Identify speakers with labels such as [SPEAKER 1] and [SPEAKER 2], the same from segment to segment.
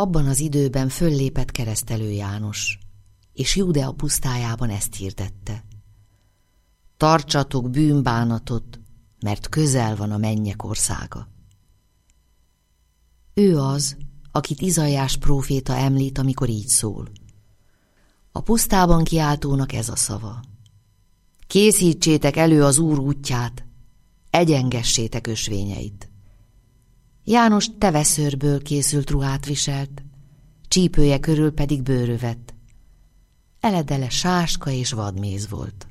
[SPEAKER 1] Abban az időben föllépett Keresztelő János, és Júdea pusztájában ezt hirdette: tartsatok bűnbánatot, mert közel van a mennyek országa. Ő az, akit Izaiás próféta említ, amikor így szól: a pusztában kiáltónak ez a szava: készítsétek elő az Úr útját, egyengessétek ösvényeit. János teveszőrből készült ruhát viselt, csípője körül pedig bőrövet. Eledele sáska és vadméz volt.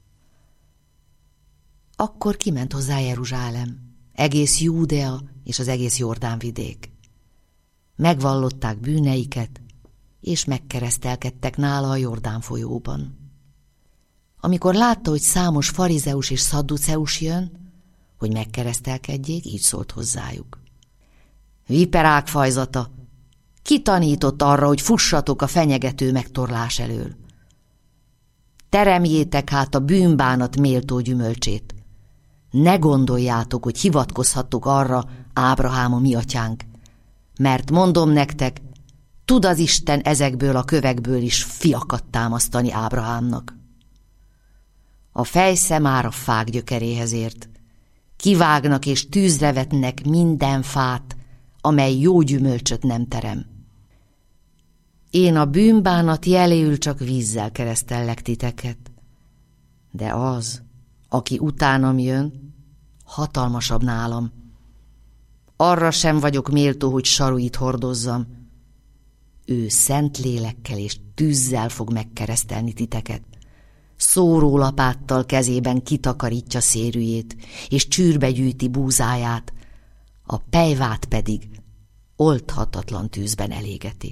[SPEAKER 1] Akkor kiment hozzá Jeruzsálem, egész Júdea és az egész Jordánvidék. Megvallották bűneiket, és megkeresztelkedtek nála a Jordán folyóban. Amikor látta, hogy számos farizeus és szadduceus jön, hogy megkeresztelkedjék, így szólt hozzájuk: viperák fajzata, ki tanított arra, hogy fussatok a fenyegető megtorlás elől? Teremjétek hát a bűnbánat méltó gyümölcsét. Ne gondoljátok, hogy hivatkozhattok arra, Ábrahám a mi atyánk, mert mondom nektek, tud az Isten ezekből a kövekből is fiakat támasztani Ábrahámnak. A fejsze már a fák gyökeréhez ért. Kivágnak és tűzre vetnek minden fát, amely jó gyümölcsöt nem terem. Én a bűnbánat jeléül csak vízzel keresztellek titeket, de az, aki utánam jön, hatalmasabb nálam. Arra sem vagyok méltó, hogy saruit hordozzam. Ő szent lélekkel és tűzzel fog megkeresztelni titeket. Szórólapáttal kezében kitakarítja szérűjét, és csűrbe gyűjti búzáját, a pejvát pedig oldhatatlan tűzben elégeti.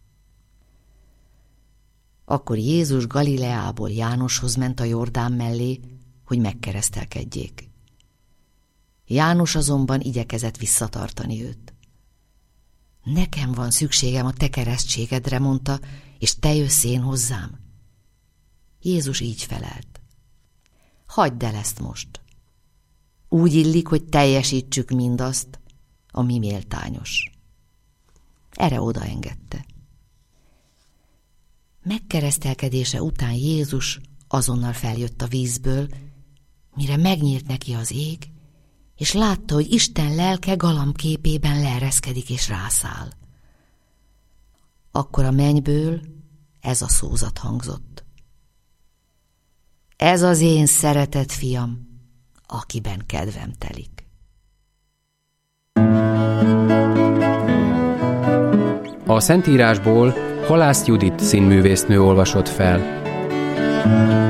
[SPEAKER 1] Akkor Jézus Galileából Jánoshoz ment a Jordán mellé, hogy megkeresztelkedjék. János azonban igyekezett visszatartani őt. Nekem van szükségem a te keresztségedre, mondta, és te jössz én hozzám. Jézus így felelt: hagyd el ezt most. Úgy illik, hogy teljesítsük mindazt, ami méltányos. Erre odaengedte. Megkeresztelkedése után Jézus azonnal feljött a vízből, mire megnyílt neki az ég, és látta, hogy Isten lelke galambképében leereszkedik és rászáll. Akkor a mennyből ez a szózat hangzott: ez az én szeretett fiam, akiben kedvem telik.
[SPEAKER 2] A Szentírásból Halász Judit színművésznő olvasott fel.